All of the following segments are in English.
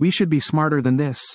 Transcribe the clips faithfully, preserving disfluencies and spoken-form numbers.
We should be smarter than this.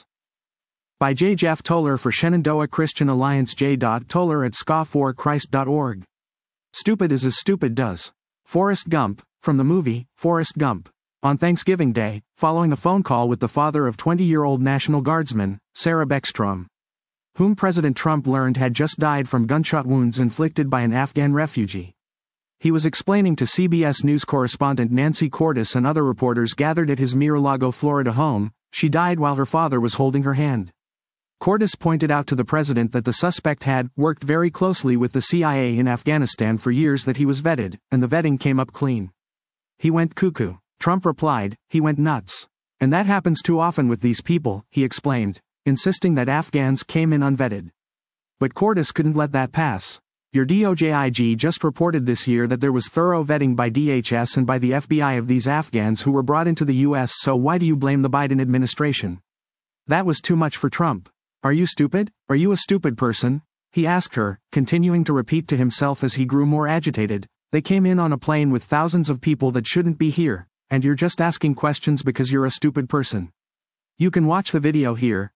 By J. Jeff Toller for Shenandoah Christian Alliance. J. Toller at scoff for christ dot org. Stupid is as stupid does. Forrest Gump, from the movie, Forrest Gump. On Thanksgiving Day, following a phone call with the father of twenty-year-old National Guardsman, Sarah Beckstrom, whom President Trump learned had just died from gunshot wounds inflicted by an Afghan refugee. He was explaining to C B S News correspondent Nancy Cordes and other reporters gathered at his Mar-a-Lago, Florida home, she died while her father was holding her hand. Cordes pointed out to the president that the suspect had worked very closely with the C I A in Afghanistan for years, that he was vetted, and the vetting came up clean. He went cuckoo. Trump replied, he went nuts. And that happens too often with these people, he explained, insisting that Afghans came in unvetted. But Cordes couldn't let that pass. Your D O J I G just reported this year that there was thorough vetting by D H S and by the F B I of these Afghans who were brought into the U S, so why do you blame the Biden administration? That was too much for Trump. Are you stupid? Are you a stupid person? He asked her, continuing to repeat to himself as he grew more agitated. They came in on a plane with thousands of people that shouldn't be here, and you're just asking questions because you're a stupid person. You can watch the video here.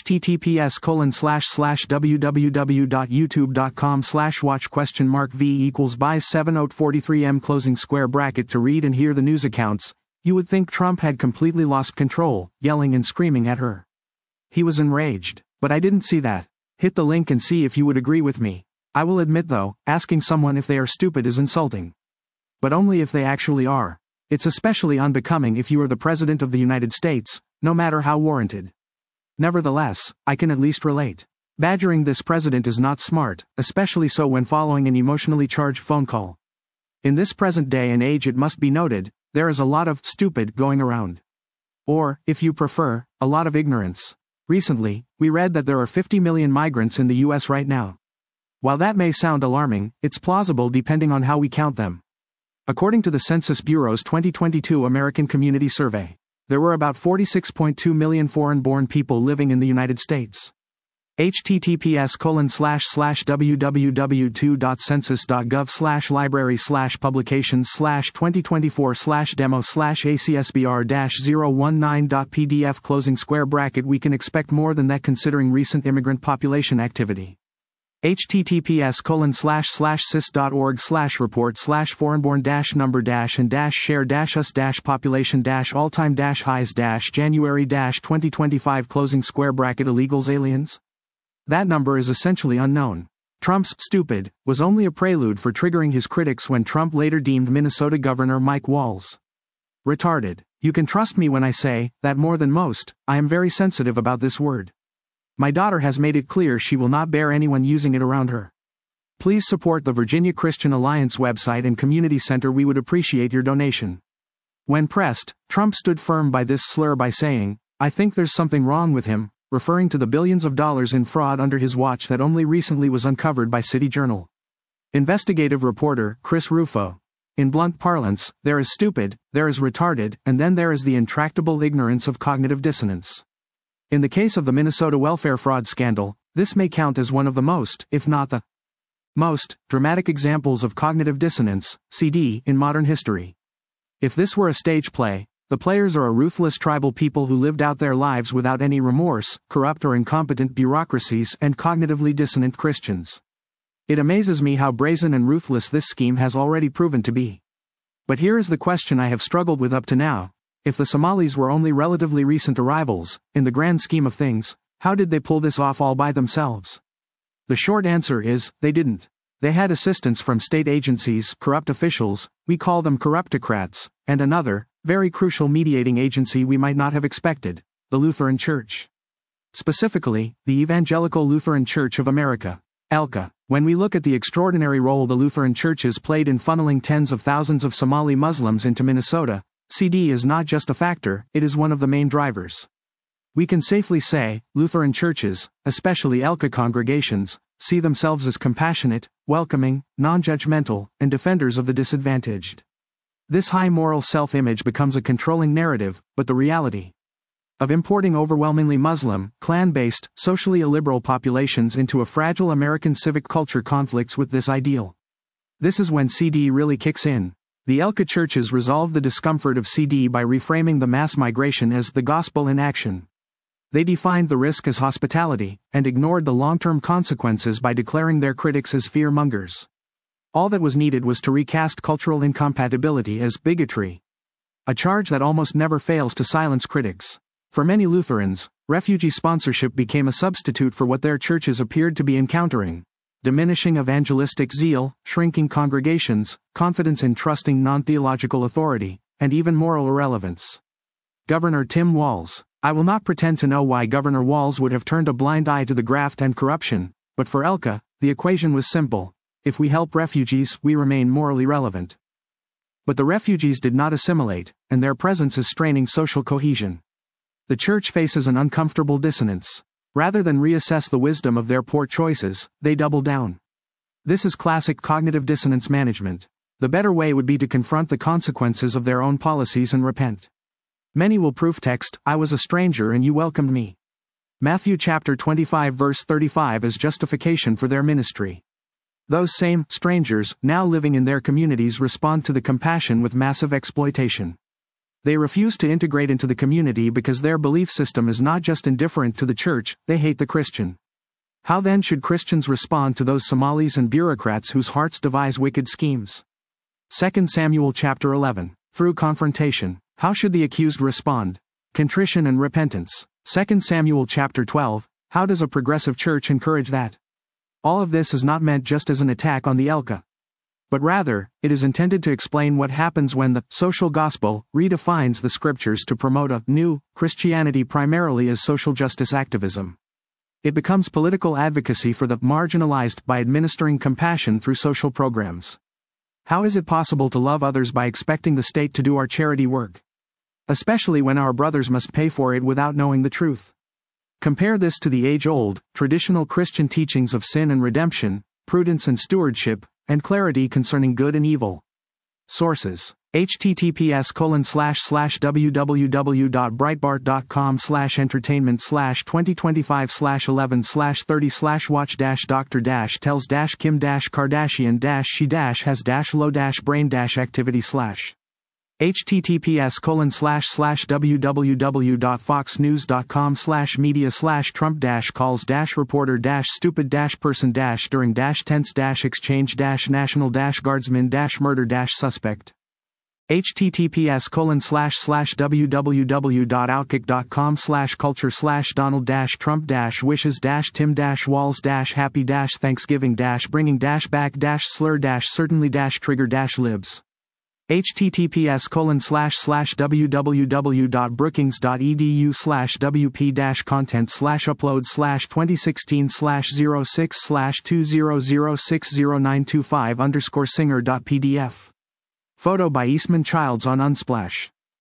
https colon slash slash www.youtube.com slash watch question mark v equals by seven oh forty-three m closing square bracket to read and hear the news accounts. You would think Trump had completely lost control, yelling and screaming at her. He was enraged, but I didn't see that. Hit the link and see if you would agree with me. I will admit though, asking someone if they are stupid is insulting. But only if they actually are. It's especially unbecoming if you are the President of the United States, no matter how warranted. Nevertheless, I can at least relate. Badgering this president is not smart, especially so when following an emotionally charged phone call. In this present day and age, it must be noted, there is a lot of stupid going around. Or, if you prefer, a lot of ignorance. Recently, we read that there are fifty million migrants in the U S right now. While that may sound alarming, it's plausible depending on how we count them. According to the Census Bureau's twenty twenty-two American Community Survey, there were about forty-six point two million foreign-born people living in the United States. https colon slash slash www.census.gov slash library slash publications slash 2024 slash demo slash acsbr dash 019.pdf closing square bracket. We can expect more than that considering recent immigrant population activity. https colon slash slash cis.org slash report slash foreignborn dash number dash and dash share dash us dash population dash all time dash highs dash January dash twenty twenty-five closing square bracket. Illegals, aliens? That number is essentially unknown. Trump's stupid was only a prelude for triggering his critics when Trump later deemed Minnesota Governor Mike Walz retarded. You can trust me when I say that more than most, I am very sensitive about this word. My daughter has made it clear she will not bear anyone using it around her. Please support the Virginia Christian Alliance website and community center. We would appreciate your donation. When pressed, Trump stood firm by this slur by saying, I think there's something wrong with him, referring to the billions of dollars in fraud under his watch that only recently was uncovered by City Journal. Investigative reporter Chris Rufo. In blunt parlance, there is stupid, there is retarded, and then there is the intractable ignorance of cognitive dissonance. In the case of the Minnesota welfare fraud scandal, this may count as one of the most, if not the most, dramatic examples of cognitive dissonance, C D, in modern history. If this were a stage play, the players are a ruthless tribal people who lived out their lives without any remorse, corrupt or incompetent bureaucracies, and cognitively dissonant Christians. It amazes me how brazen and ruthless this scheme has already proven to be. But here is the question I have struggled with up to now. If the Somalis were only relatively recent arrivals, in the grand scheme of things, how did they pull this off all by themselves? The short answer is, they didn't. They had assistance from state agencies, corrupt officials, we call them corruptocrats, and another, very crucial mediating agency we might not have expected, the Lutheran Church. Specifically, the Evangelical Lutheran Church of America, E L C A. When we look at the extraordinary role the Lutheran churches played in funneling tens of thousands of Somali Muslims into Minnesota, C D is not just a factor, it is one of the main drivers. We can safely say, Lutheran churches, especially E L C A congregations, see themselves as compassionate, welcoming, non-judgmental, and defenders of the disadvantaged. This high moral self-image becomes a controlling narrative, but the reality of importing overwhelmingly Muslim, clan-based, socially illiberal populations into a fragile American civic culture conflicts with this ideal. This is when C D really kicks in. The Elka churches resolved the discomfort of C D by reframing the mass migration as the gospel in action. They defined the risk as hospitality, and ignored the long-term consequences by declaring their critics as fear-mongers. All that was needed was to recast cultural incompatibility as bigotry, a charge that almost never fails to silence critics. For many Lutherans, refugee sponsorship became a substitute for what their churches appeared to be encountering: diminishing evangelistic zeal, shrinking congregations, confidence in trusting non-theological authority, and even moral irrelevance. Governor Tim Walz. I will not pretend to know why Governor Walz would have turned a blind eye to the graft and corruption, but for Elka, the equation was simple: if we help refugees, we remain morally relevant. But the refugees did not assimilate, and their presence is straining social cohesion. The church faces an uncomfortable dissonance. Rather than reassess the wisdom of their poor choices, they double down. This is classic cognitive dissonance management. The better way would be to confront the consequences of their own policies and repent. Many will proof text, "I was a stranger and you welcomed me." Matthew chapter twenty-five verse thirty-five as justification for their ministry. Those same strangers, now living in their communities, respond to the compassion with massive exploitation. They refuse to integrate into the community because their belief system is not just indifferent to the church, they hate the Christian. How then should Christians respond to those Somalis and bureaucrats whose hearts devise wicked schemes? Second Samuel chapter eleven. Through confrontation. How should the accused respond? Contrition and repentance. Second Samuel chapter twelve. How does a progressive church encourage that? All of this is not meant just as an attack on the Elka, but rather, it is intended to explain what happens when the social gospel redefines the scriptures to promote a new Christianity primarily as social justice activism. It becomes political advocacy for the marginalized by administering compassion through social programs. How is it possible to love others by expecting the state to do our charity work? Especially when our brothers must pay for it without knowing the truth. Compare this to the age-old, traditional Christian teachings of sin and redemption, prudence and stewardship, and clarity concerning good and evil. Sources: https colon slash slash www.breitbart.com slash entertainment slash 2025 slash 11 slash 30 slash watch dash doctor dash tells dash Kim dash Kardashian dash she dash has dash low dash brain dash activity slash https colon slash slash www.foxnews.com slash media slash Trump dash calls dash reporter dash stupid dash person dash during dash tense dash exchange dash national dash guardsman dash murder dash suspect https colon slash slash www.outkick.com slash culture slash Donald dash Trump dash wishes dash Tim dash Walz dash happy dash Thanksgiving dash bringing dash back dash slur dash certainly dash trigger dash libs https colon slash slash www.brookings.edu slash wp dash content slash upload slash twenty sixteen slash 06 slash 200609225 underscore singer.pdf. Photo by Eastman Childs on Unsplash.